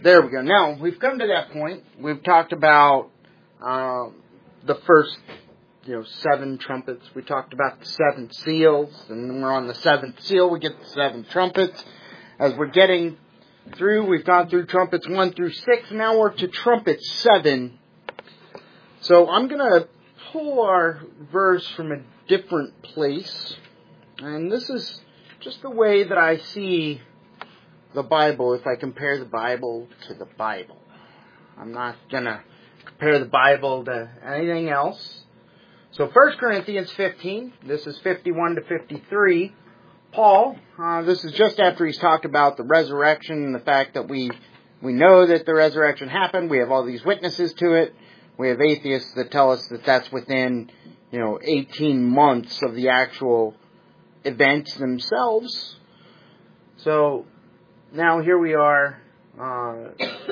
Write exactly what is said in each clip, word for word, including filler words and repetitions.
There we go. Now, we've come to that point. We've talked about um, the first, you know, seven trumpets. We talked about the seven seals, and then we're on the seventh seal. We get the seven trumpets. As we're getting through, we've gone through trumpets one through six. Now we're to trumpet seven. So I'm going to pull our verse from a different place. And this is just the way that I see the Bible if I compare the Bible to the Bible. I'm not going to compare the Bible to anything else. So First Corinthians fifteen, this is fifty-one to fifty-three. Paul, uh, this is just after he's talked about the resurrection and the fact that we we know that the resurrection happened. We have all these witnesses to it. We have atheists that tell us that that's within, you know, eighteen months of the actual events themselves. So now here we are uh,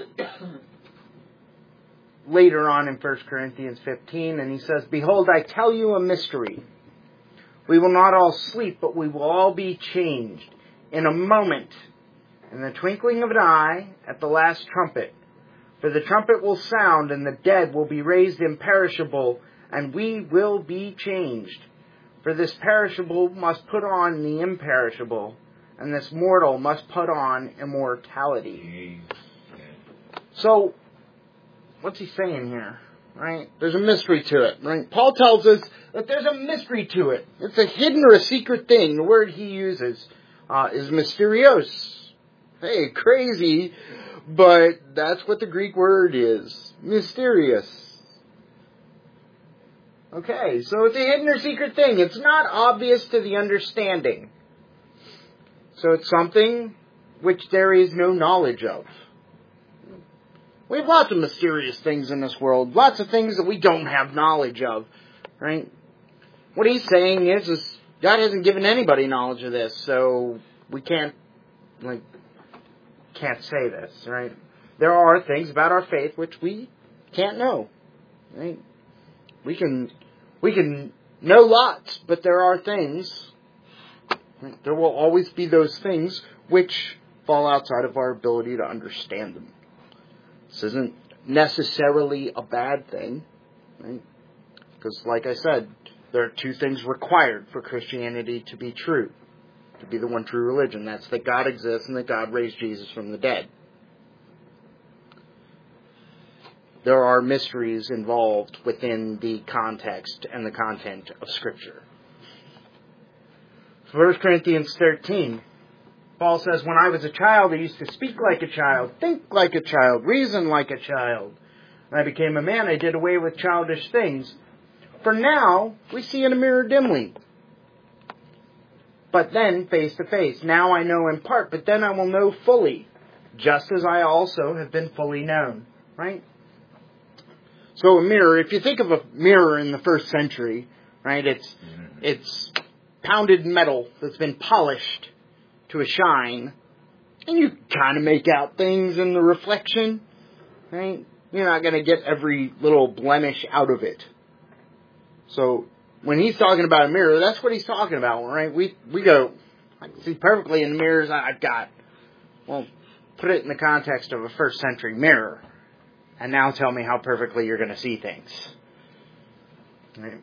later on in First Corinthians fifteen, and he says, "Behold, I tell you a mystery. We will not all sleep, but we will all be changed in a moment, in the twinkling of an eye, at the last trumpet. For the trumpet will sound, and the dead will be raised imperishable, and we will be changed. For this perishable must put on the imperishable, and this mortal must put on immortality." So, what's he saying here? Right? There's a mystery to it. Right? Paul tells us that there's a mystery to it. It's a hidden or a secret thing. The word he uses uh, is mysterios. Hey, crazy, but that's what the Greek word is. Mysterious. Okay, so it's a hidden or secret thing. It's not obvious to the understanding. So it's something which there is no knowledge of. We have lots of mysterious things in this world. Lots of things that we don't have knowledge of. Right? What he's saying is, is God hasn't given anybody knowledge of this. So we can't, like, can't say this. Right? There are things about our faith which we can't know. Right? We can, we can know lots, but there are things. Right? There will always be those things which fall outside of our ability to understand them. This isn't necessarily a bad thing, right? Because, like I said, there are two things required for Christianity to be true, to be the one true religion. That's that God exists and that God raised Jesus from the dead. There are mysteries involved within the context and the content of Scripture. First Corinthians thirteen. Paul says, "When I was a child, I used to speak like a child, think like a child, reason like a child. When I became a man, I did away with childish things. For now, we see in a mirror dimly. But then, face to face. Now I know in part, but then I will know fully, just as I also have been fully known." Right? So a mirror, if you think of a mirror in the first century, right, it's it's pounded metal that's been polished to a shine, and you kind of make out things in the reflection, right? You're not going to get every little blemish out of it. So when he's talking about a mirror, that's what he's talking about, right? We we go, I can see perfectly in the mirrors I've got. Well, put it in the context of a first century mirror, and now tell me how perfectly you're going to see things. Right?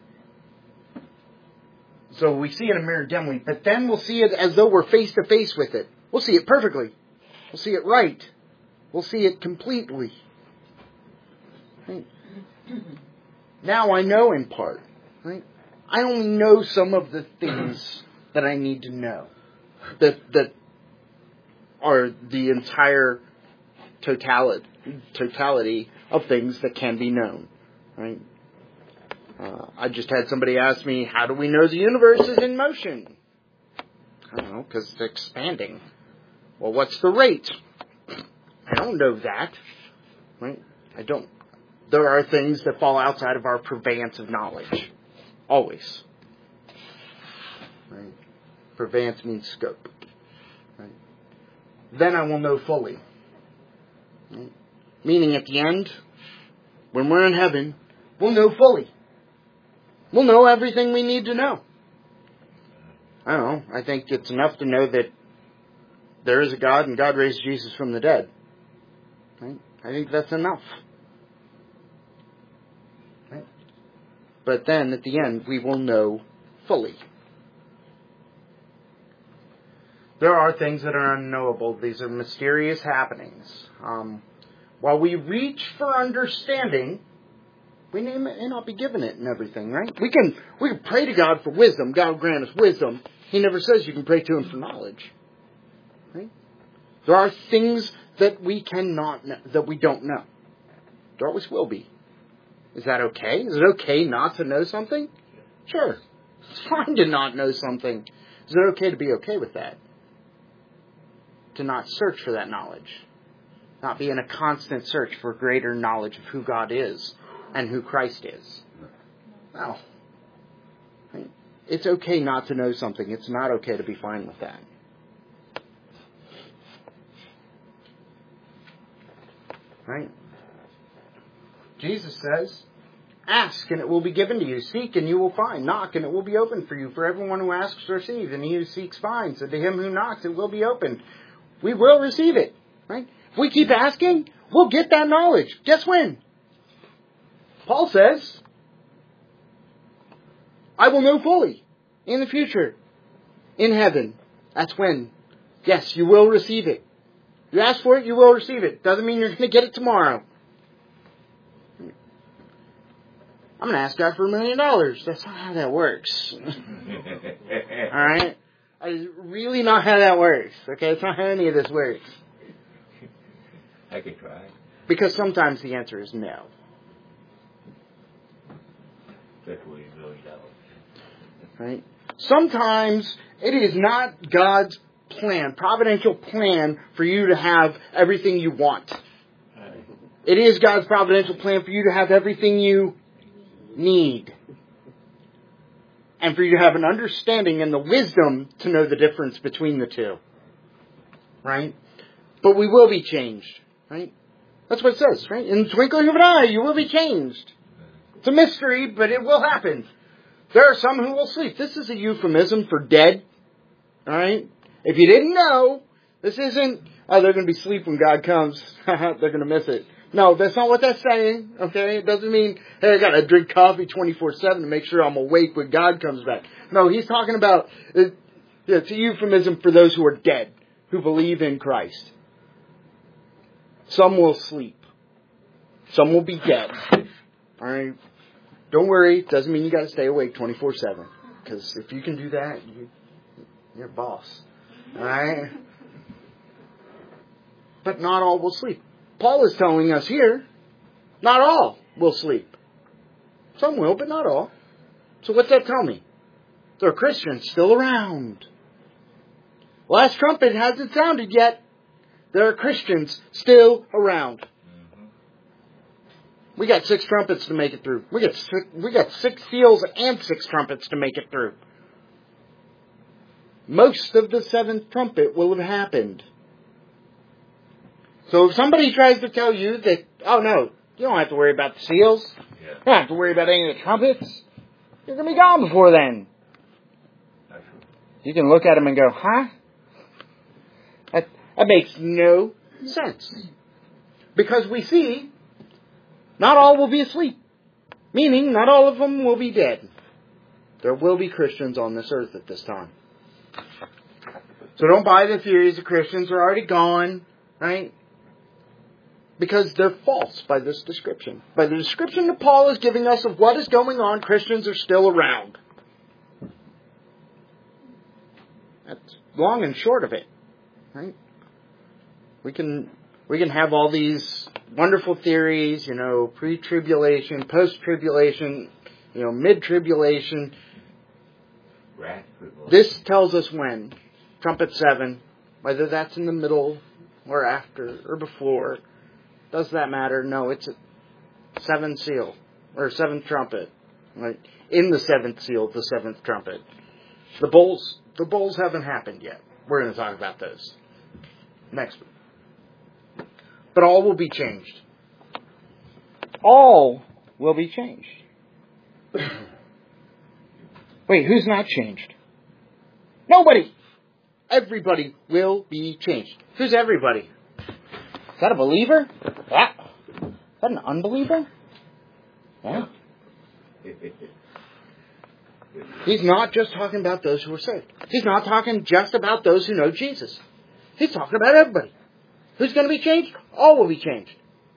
So we see it in a mirror dimly, but then we'll see it as though we're face to face with it. We'll see it perfectly. We'll see it right. We'll see it completely. Right? Now I know in part. Right? I only know some of the things that I need to know. That that are the entire totality totality of things that can be known. Right? Uh, I just had somebody ask me, how do we know the universe is in motion? I don't know, because it's expanding. Well, what's the rate? I don't know that. Right? I don't. There are things that fall outside of our purveyance of knowledge. Always. Right? Purveyance means scope. Right? Then I will know fully. Right? Meaning at the end, when we're in heaven, we'll know fully. We'll know everything we need to know. I don't know. I think it's enough to know that there is a God and God raised Jesus from the dead. Right? I think that's enough. Right? But then, at the end, we will know fully. There are things that are unknowable. These are mysterious happenings. Um, while we reach for understanding, we may not be given it and everything, right? We can we can pray to God for wisdom. God will grant us wisdom. He never says you can pray to Him for knowledge. Right? There are things that we cannot know, that we don't know. There always will be. Is that okay? Is it okay not to know something? Sure. It's fine to not know something. Is it okay to be okay with that? To not search for that knowledge. Not be in a constant search for greater knowledge of who God is and who Christ is. No. It's okay not to know something. It's not okay to be fine with that. Right? Jesus says, ask and it will be given to you. Seek and you will find. Knock and it will be opened for you. For everyone who asks receives, and he who seeks finds. And to him who knocks it will be opened. We will receive it. Right? If we keep asking, we'll get that knowledge. Guess when? Paul says, I will know fully in the future, in heaven. That's when. Yes, you will receive it. You ask for it, you will receive it. Doesn't mean you're going to get it tomorrow. I'm going to ask God for a million dollars. That's not how that works. Alright? That's really not how that works. Okay? It's not how any of this works. I could try. Because sometimes the answer is no. That's what he's really down. Right? Sometimes it is not God's plan, providential plan for you to have everything you want. Right. It is God's providential plan for you to have everything you need. And for you to have an understanding and the wisdom to know the difference between the two. Right? But we will be changed. Right? That's what it says, right? In the twinkling of an eye, you will be changed. It's a mystery, but it will happen. There are some who will sleep. This is a euphemism for dead. Alright? If you didn't know, this isn't, oh, they're going to be asleep when God comes. They're going to miss it. No, that's not what that's saying. Okay? It doesn't mean, hey, I got to drink coffee twenty-four seven to make sure I'm awake when God comes back. No, he's talking about, it, it's a euphemism for those who are dead, who believe in Christ. Some will sleep. Some will be dead. Alright? Don't worry. Doesn't mean you got to stay awake twenty-four seven. Because if you can do that, you, you're a boss. Alright? But not all will sleep. Paul is telling us here, not all will sleep. Some will, but not all. So what's that tell me? There are Christians still around. Last trumpet hasn't sounded yet. There are Christians still around. We got six trumpets to make it through. We got six, we got six seals and six trumpets to make it through. Most of the seventh trumpet will have happened. So if somebody tries to tell you that, oh no, you don't have to worry about the seals. Yeah. You don't have to worry about any of the trumpets. You're going to be gone before then. That's true. You can look at them and go, huh? That, that makes no sense. Because we see, not all will be asleep. Meaning, not all of them will be dead. There will be Christians on this earth at this time. So don't buy the theories that Christians are already gone, right? Because they're false by this description. By the description that Paul is giving us of what is going on, Christians are still around. That's long and short of it, right? We can we can have all these wonderful theories, you know, pre-tribulation, post-tribulation, you know, mid-tribulation. This tells us when. Trumpet seven, whether that's in the middle or after or before. Does that matter? No, it's a seventh seal or seventh trumpet. Right? In the seventh seal, the seventh trumpet. The bowls, the bowls haven't happened yet. We're going to talk about those next week. But all will be changed. All will be changed. Wait, who's not changed? Nobody. Everybody will be changed. Who's everybody? Is that a believer? What? Is that an unbeliever? Yeah. He's not just talking about those who are saved. He's not talking just about those who know Jesus. He's talking about everybody. Who's going to be changed? All will be changed.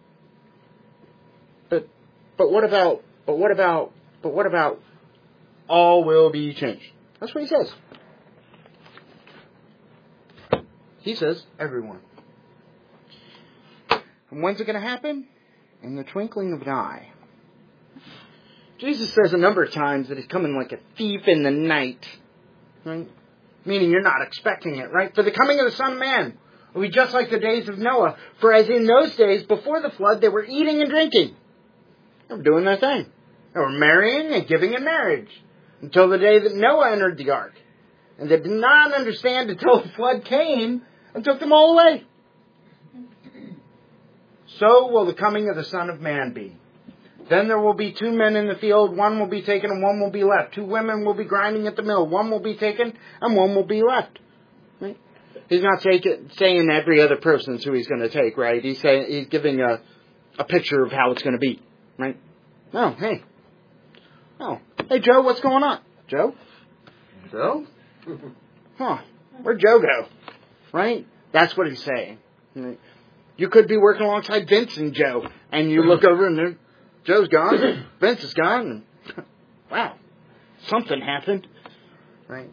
But but what about but what about but what about all will be changed? That's what he says. He says everyone. And when's it going to happen? In the twinkling of an eye. Jesus says a number of times that he's coming like a thief in the night. Right? Meaning you're not expecting it, right? For the coming of the Son of Man will be just like the days of Noah. For as in those days before the flood, they were eating and drinking. They were doing their thing. They were marrying and giving in marriage. Until the day that Noah entered the ark. And they did not understand until the flood came and took them all away. So will the coming of the Son of Man be. Then there will be two men in the field, one will be taken and one will be left. Two women will be grinding at the mill, one will be taken and one will be left. Right? He's not take it, saying every other person's who he's going to take, right? He's saying he's giving a, a picture of how it's going to be, right? Oh, hey. Oh, hey Joe, what's going on? Joe? Joe? Huh, where'd Joe go? Right? That's what he's saying. You could be working alongside Vince and Joe, and you look over and there, Joe's gone, Vince is gone, and wow, something happened, right?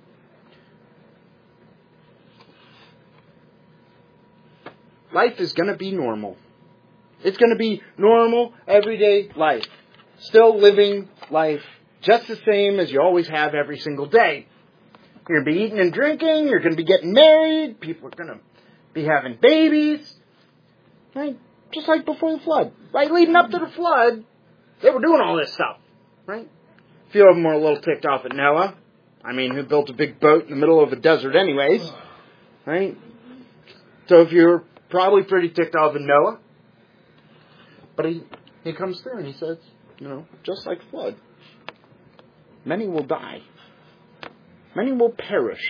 Life is going to be normal. It's going to be normal, everyday life. Still living life just the same as you always have every single day. You're going to be eating and drinking, you're going to be getting married, people are going to be having babies, right? Just like before the flood, right? Leading up to the flood, they were doing all this stuff, right? A few of them were a little ticked off at Noah. I mean, who built a big boat in the middle of a desert anyways, right? So if you're probably pretty ticked off at Noah, but he, he comes through and he says, you know, just like flood, many will die. Many will perish.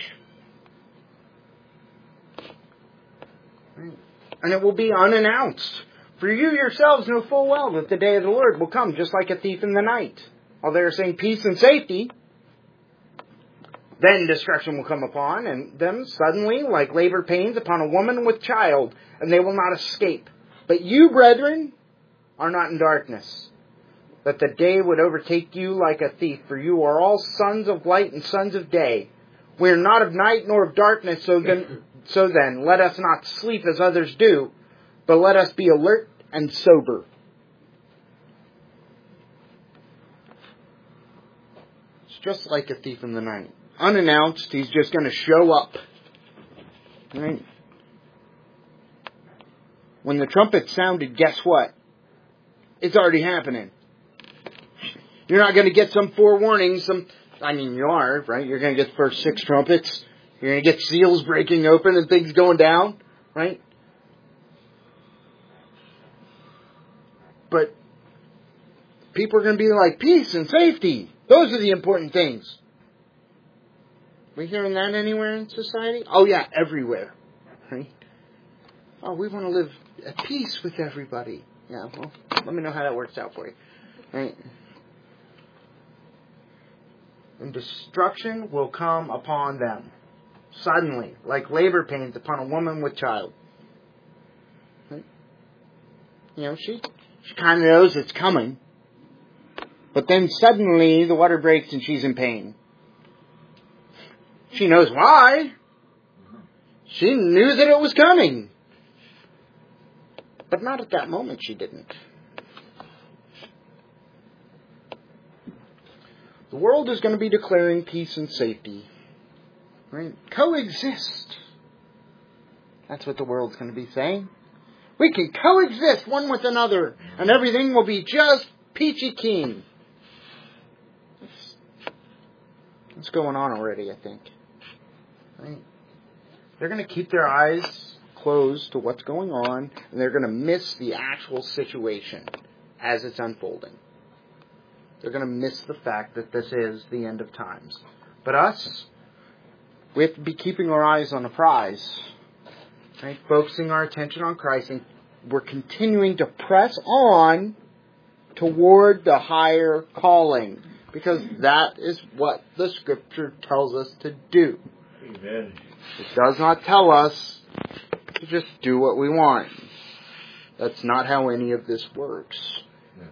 Right? And it will be unannounced. For you yourselves know full well that the day of the Lord will come just like a thief in the night. While they are saying peace and safety, then destruction will come upon and them suddenly like labor pains upon a woman with child, and they will not escape. But you, brethren, are not in darkness, that the day would overtake you like a thief, for you are all sons of light and sons of day. We are not of night nor of darkness, so then, so then let us not sleep as others do, but let us be alert and sober. It's just like a thief in the night. Unannounced, he's just going to show up. Right? When the trumpet sounded, guess what? It's already happening. You're not going to get some forewarning, some, I mean, you are, right? You're going to get the first six trumpets. You're going to get seals breaking open and things going down, right? But people are going to be like, peace and safety. Those are the important things. We hearing that anywhere in society? Oh yeah, everywhere, right? Oh, we want to live at peace with everybody. Yeah, well, let me know how that works out for you, right? And destruction will come upon them suddenly, like labor pains upon a woman with child. Right? You know, she she kind of knows it's coming, but then suddenly the water breaks and she's in pain. She knows why. She knew that it was coming, but not at that moment. She didn't. The world is going to be declaring peace and safety. Right? Coexist. That's what the world's going to be saying. We can coexist one with another, and everything will be just peachy keen. What's going on already, I think. Right? They're going to keep their eyes closed to what's going on, and they're going to miss the actual situation as it's unfolding. They're going to miss the fact that this is the end of times. But us, we have to be keeping our eyes on the prize. Right? Focusing our attention on Christ and we're continuing to press on toward the higher calling. Because that is what the Scripture tells us to do. Amen. It does not tell us to just do what we want. That's not how any of this works. No.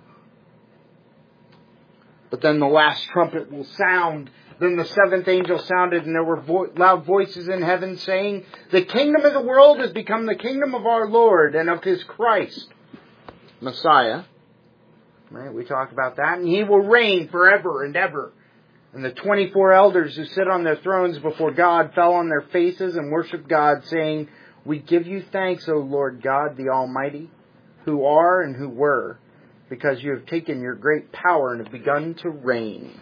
But then the last trumpet will sound. Then the seventh angel sounded, and there were vo- loud voices in heaven saying, "The kingdom of the world has become the kingdom of our Lord and of His Christ, Messiah." Right? We talked about that. And He will reign forever and ever. And the twenty-four elders who sit on their thrones before God fell on their faces and worshiped God, saying, "We give you thanks, O Lord God, the Almighty, who are and who were, because you have taken your great power and have begun to reign."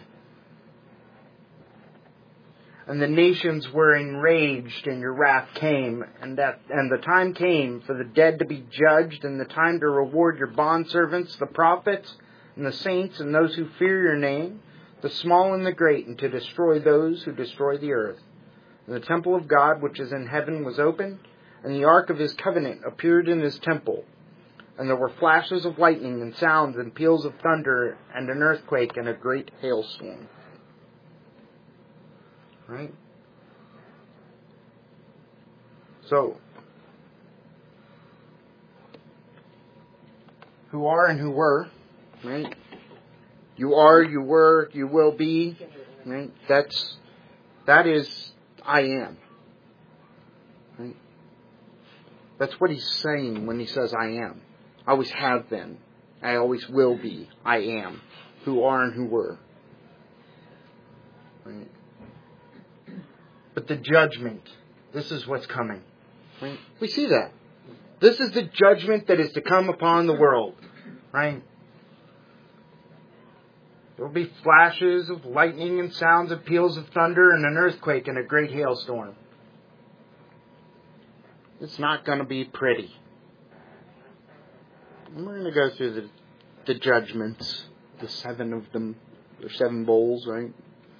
And the nations were enraged, and your wrath came, and that and the time came for the dead to be judged, and the time to reward your bondservants, the prophets, and the saints, and those who fear your name, the small and the great, and to destroy those who destroy the earth. And the temple of God, which is in heaven, was opened, and the ark of His covenant appeared in His temple. And there were flashes of lightning, and sounds, and peals of thunder, and an earthquake, and a great hailstorm. Right? So, who are and who were, right? You are, you were, you will be, right? That's, that is, I am. Right? That's what He's saying when He says I am. I always have been. I always will be. I am. Who are and who were. Right? But the judgment, this is what's coming. Right? We see that. This is the judgment that is to come upon the world. Right? There will be flashes of lightning and sounds of peals of thunder and an earthquake and a great hailstorm. It's not going to be pretty. And we're going to go through the, the judgments, the seven of them. There's seven bowls, right?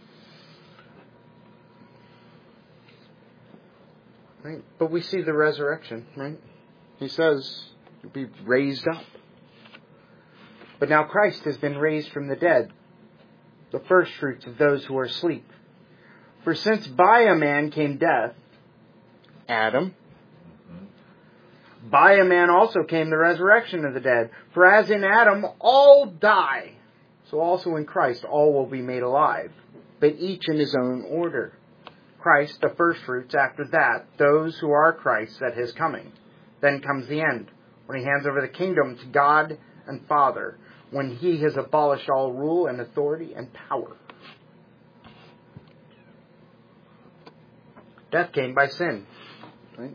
Right? But we see the resurrection, right? He says, you'll be raised up. But now Christ has been raised from the dead, the first fruits of those who are asleep. For since by a man came death, Adam, by a man also came the resurrection of the dead. For as in Adam all die, so also in Christ all will be made alive, but each in his own order. Christ, the first fruits, after that, those who are Christ at His coming. Then comes the end, when He hands over the kingdom to God and Father, when He has abolished all rule and authority and power. Death came by sin. Right?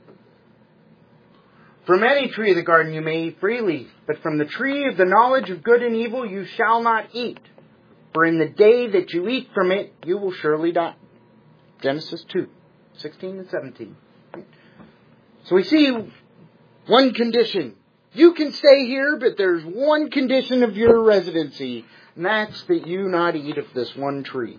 From any tree of the garden you may eat freely, but from the tree of the knowledge of good and evil you shall not eat. For in the day that you eat from it, you will surely die. Genesis two, sixteen and seventeen. So we see one condition. You can stay here, but there's one condition of your residency, and that's that you not eat of this one tree.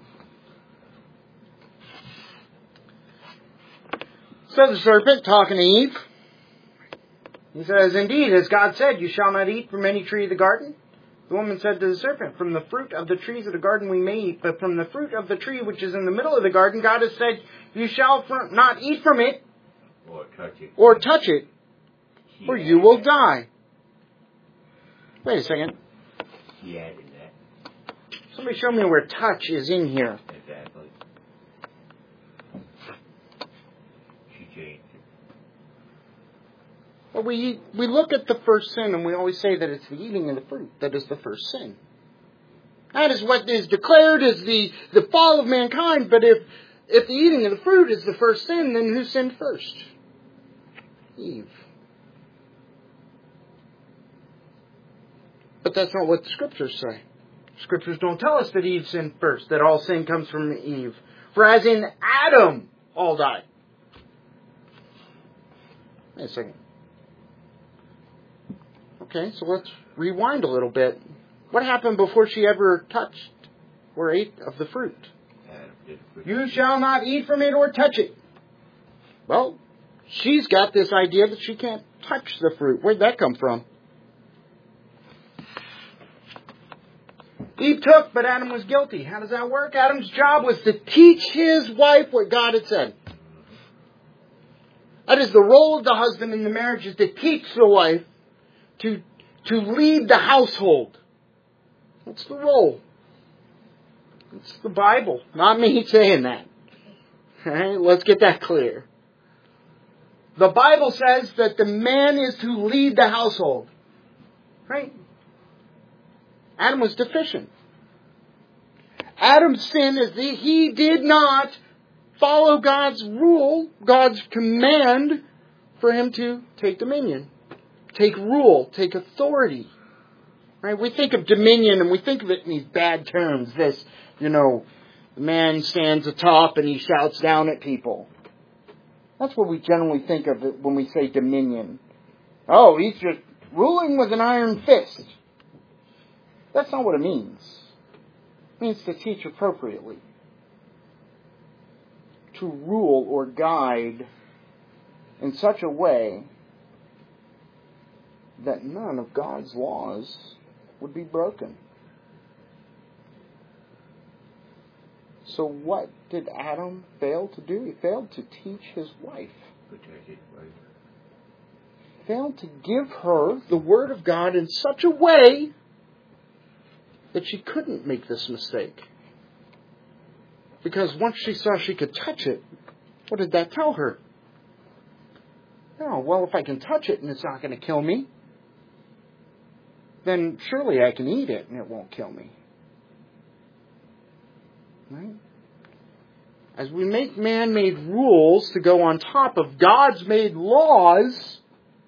So the serpent, talking to Eve, he says, "Indeed, as God said, you shall not eat from any tree of the garden." The woman said to the serpent, "From the fruit of the trees of the garden we may eat, but from the fruit of the tree which is in the middle of the garden, God has said, you shall not eat from it, Or touch it. or touch it, or Yeah. you will die." Wait a second. She added that. Somebody show me where touch is in here. Exactly. She changed it. Well, we we look at the first sin and we always say that it's the eating of the fruit that is the first sin. That is what is declared as the, the fall of mankind. But if if the eating of the fruit is the first sin, then who sinned first? Eve. But that's not what the Scriptures say. Scriptures don't tell us that Eve sinned first, that all sin comes from Eve. For as in Adam, all die. Wait a second. Okay, so let's rewind a little bit. What happened before she ever touched or ate of the fruit? Adam did it. You shall not eat from it or touch it. Well, she's got this idea that she can't touch the fruit. Where'd that come from? Eve took, but Adam was guilty. How does that work? Adam's job was to teach his wife what God had said. That is the role of the husband in the marriage, is to teach the wife to, to lead the household. That's the role. It's the Bible, not me saying that. All right, let's get that clear. The Bible says that the man is to lead the household. Right? Adam was deficient. Adam's sin is that he did not follow God's rule, God's command for him to take dominion, take rule, take authority. Right? We think of dominion and we think of it in these bad terms. This, you know, the man stands atop and he shouts down at people. That's what we generally think of it when we say dominion. Oh, he's just ruling with an iron fist. That's not what it means. It means to teach appropriately. To rule or guide in such a way that none of God's laws would be broken. So what did Adam fail to do? He failed to teach his wife. Protect his wife. Failed to give her the Word of God in such a way that she couldn't make this mistake. Because once she saw she could touch it, what did that tell her? Oh, well, if I can touch it and it's not going to kill me, then surely I can eat it and it won't kill me. Right? As we make man-made rules to go on top of God's made laws,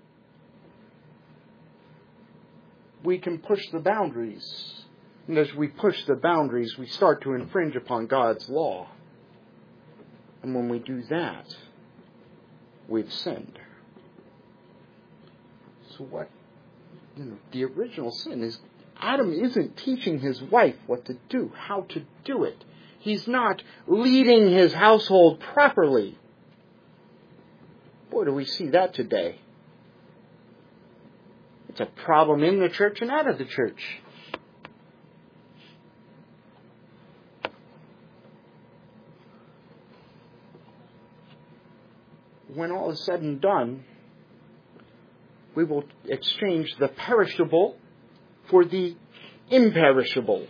we can push the boundaries. And as we push the boundaries, we start to infringe upon God's law. And when we do that, we've sinned. So what, you know, the original sin is Adam isn't teaching his wife what to do, how to do it. He's not leading his household properly. Boy, do we see that today. It's a problem in the church and out of the church. When all is said and done, we will exchange the perishable for the imperishable.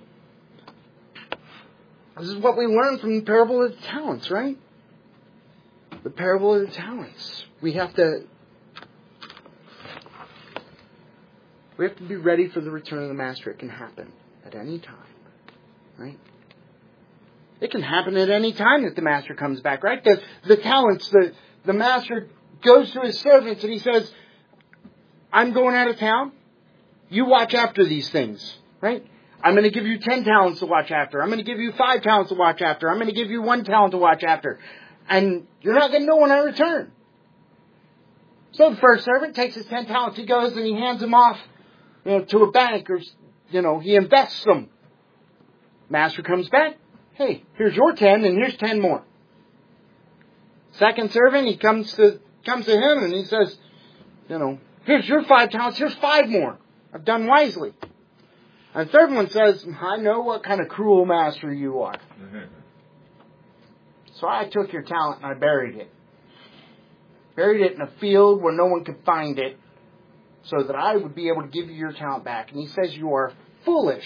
This is what we learn from the parable of the talents, right? The parable of the talents. We have to we have to be ready for the return of the master. It can happen at any time, right? It can happen at any time that the master comes back, right? The, the talents, the, the master goes to his servants and he says, I'm going out of town. You watch after these things, right? I'm going to give you ten talents to watch after. I'm going to give you five talents to watch after. I'm going to give you one talent to watch after. And you're not going to know when I return. So the first servant takes his ten talents. He goes and he hands them off, you know, to a bank, or, you know, he invests them. Master comes back. Hey, here's your ten and here's ten more. Second servant, he comes to comes to him and he says, you know, here's your five talents, here's five more. I've done wisely. And the third one says, I know what kind of cruel master you are. Mm-hmm. So I took your talent and I buried it. Buried it in a field where no one could find it, so that I would be able to give you your talent back. And he says, you are foolish.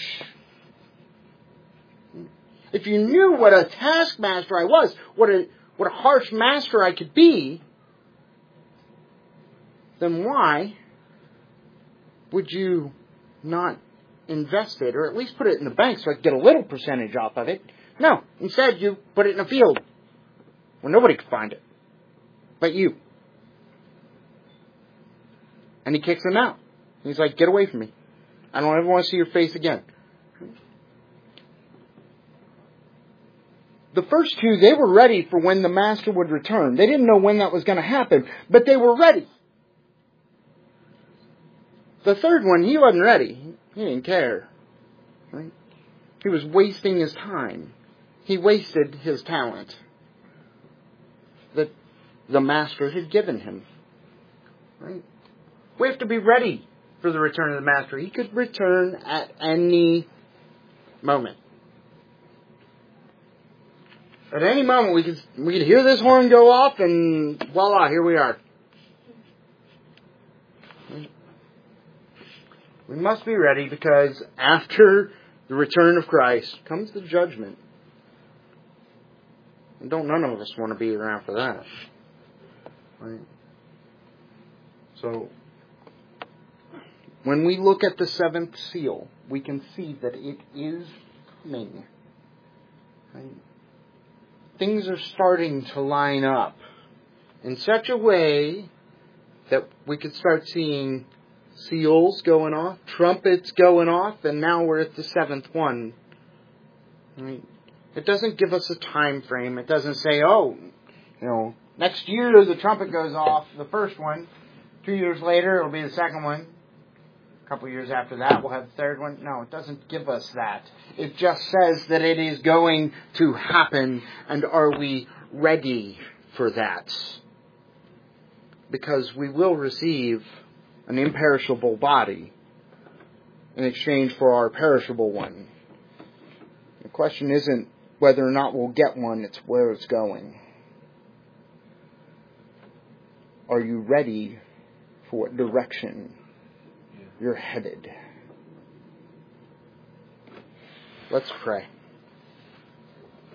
If you knew what a taskmaster I was, what a, what a harsh master I could be, then why would you not invest it, or at least put it in the bank so I could get a little percentage off of it? No. Instead, you put it in a field where nobody could find it but you. And he kicks him out. He's like, get away from me. I don't ever want to see your face again. The first two, they were ready for when the master would return. They didn't know when that was going to happen, but they were ready. The third one, he wasn't ready. He didn't care. Right? He was wasting his time. He wasted his talent. The the Master had given him. Right? We have to be ready for the return of the Master. He could return at any moment. At any moment, we could we could hear this horn go off, and voila, here we are. We must be ready, because after the return of Christ comes the judgment. And don't none of us want to be around for that. Right? So, when we look at the seventh seal, we can see that it is coming. Right? Things are starting to line up in such a way that we could start seeing seals going off, trumpets going off, and now we're at the seventh one. Right? It doesn't give us a time frame. It doesn't say, oh, you know, next year the trumpet goes off, the first one. Two years later, it'll be the second one. A couple years after that, we'll have the third one. No, it doesn't give us that. It just says that it is going to happen, and are we ready for that? Because we will receive an imperishable body in exchange for our perishable one. The question isn't whether or not we'll get one, it's where it's going. Are you ready for what direction you're headed? Let's pray.